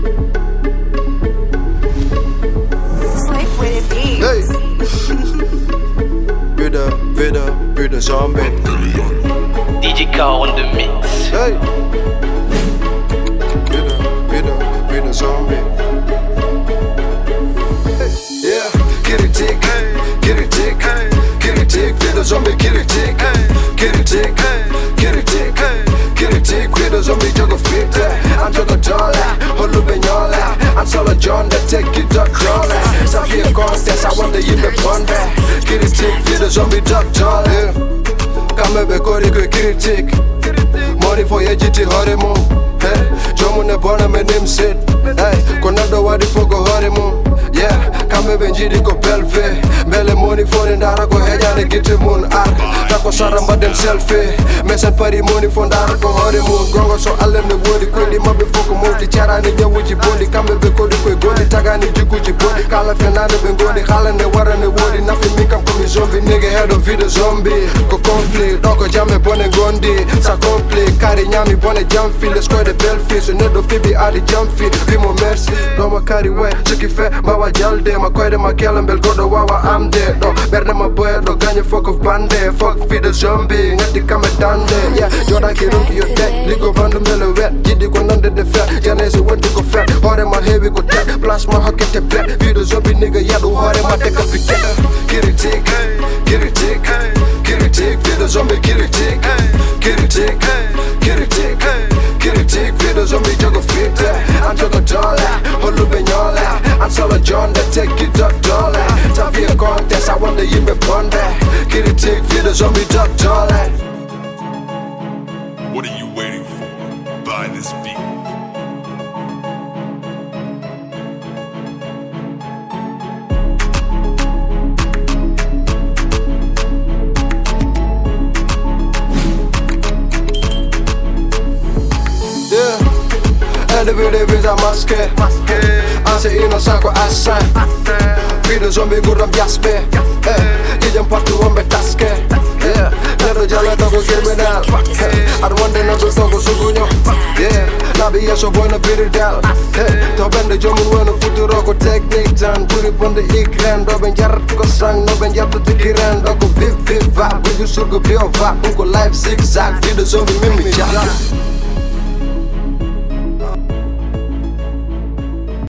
Slick with it beats. Hey. With a zombie. DJ Car on the mix. Hey. With a zombie. Hey. Yeah. Get it tick. Get it tick. Get it tick. With a zombie. Get it tick. Get it tick. Get it tick. Get it tick. With a zombie. Jugga fit. I'm jugga dollar. Holu benyola. I'm solo John that take it up dollar. Savia contest. I want the in the ponder. Get it tick. With a zombie. Duck dollar. Come be kori kwe critic. Money for your GT honeymoon. Hey, Jomune bona me name sit. Hey, konado wadi fogo honeymoon. Yeah, come be njidi ko pelve. Mele money for ndara ko heja ne giti moon ar. Tako saramba dem selfie. Mesen pari money for ndara ko honeymoon. Gongo so alem ne wodi kweli mabe foko multi chara ni nyawuji bondi. Come be kori kwe goli taga ni jikuji bondi. Kala fenane bengoli khala ne wara ne wodi. Nothing me come komi zombie nigga head of video zombie. Ko conflict doko jame bone gondi. Sa conflict kari nyami bone jamfi. Let's go the belfi. So nedo fibi adi jamfi. Bimo mercy. Doma kari we suki fe mawa jalde. Ma koide ma kelen bel godo wawa am de. Do berne ma boy do ganye fuck of bande. Fuck video zombie ngati kame dande. Yeah, joda ki rumpi yo tek. Ligo bandu mele wet. Jidi ko nande de fet. Jane se wenti ko fet. Hore ma heavy ko tek. Plus ma hakete black. Video zombie nigga yadu hore ma tek a piket. Get it tick. Get it tick. Get it tick. Video zombie get it tick. Get it tick. Get it tick. Get it tick. Video zombie jugga fit. I'm jugga dollar. Holu benyola. I'm solo John that take it up dollar. Savia contest. I want the yimbe ponder. Get it tick. Video zombie duck dollar. What are you waiting for? Buy this beat. Video visa maske. Anse ino sako asa. Video zombie guram jaspe. Ijem patu ombe taske. Nedo jala togo criminal. Adu wande nago togo sugunyo. Labi yeso boy na viridal. To bende jomun weno futuro ko technique tan. Puri ponde ikren. Do ben jarat ko sang. No ben jabto tikiran. Do ko viv viv va. Buju surgo bio va. Unko life zigzag. Video zombie mimi jala.